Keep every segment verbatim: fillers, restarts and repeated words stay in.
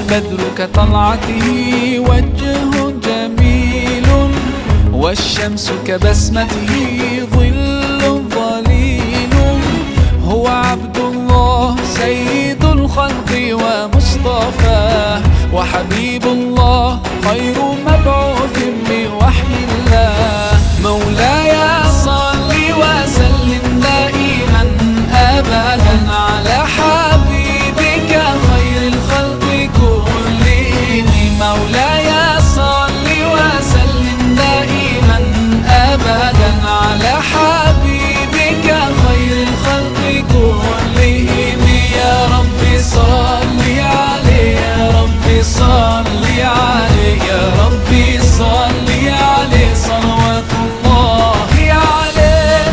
البدر كطلعته وجه جميل، والشمس كبسمته ظل ظليل. هو عبد الله سيد الخلق ومصطفاه، وحبيب الله خير مبعوث بوحي الله. مولاي صل وسلم دائما أبدا على حبيبك خير الخلق كلهم. مولاي صل وسلم دائما أبدا على حبيبك خير الخلق كلهم. يا رب صل عليه، يا رب صل عليه، يا رب صل عليه صلوات الله عليه.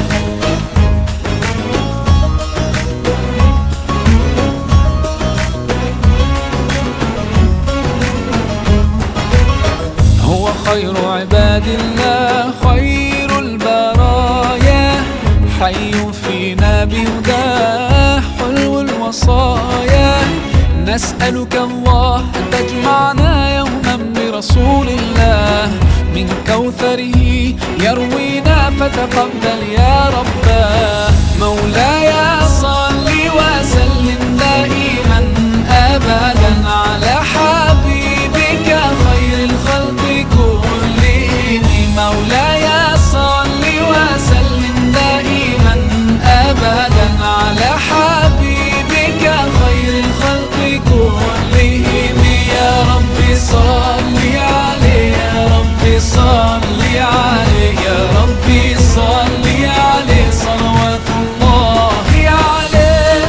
هو خير عباد الله خير البرايا، حي فينا بهداه حلو الوصايا. نسألك الله أن تجمعنا يوما برسول الله، من كوثره يروينا فتقبل يا رباه. مولاي صل وسلم دائما أبدا على حبيبك خير الخلق كلهم. مولاي صل وسلم دائما أبدا على حبيبك خير الخلق كلهم. يا رب صل عليه، يا رب صل عليه، يا رب صل عليه صلوات الله عليه.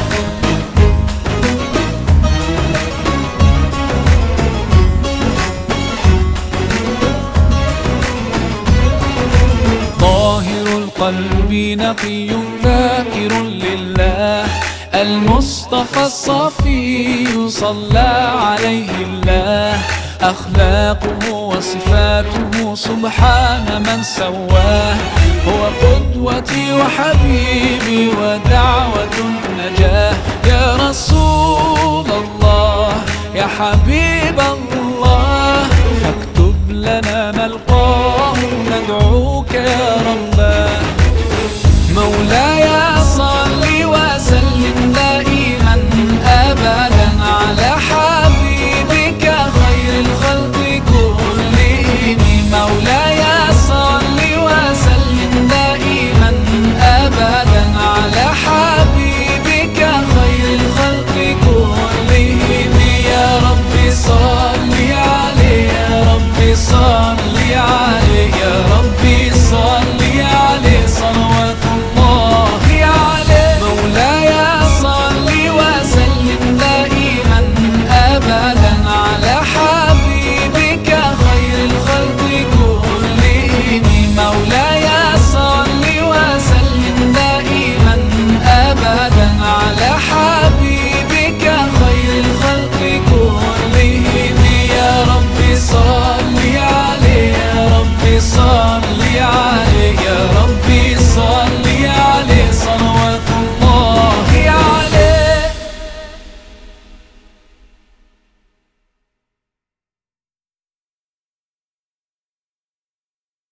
طاهر القلب نقي ذاكر لله، المصطفى الصفي صلى عليه الله. أخلاقه وصفاته سبحان من سواه، هو قدوتي وحبيبي ودعوة النجاة. يا رسول الله يا حبيبي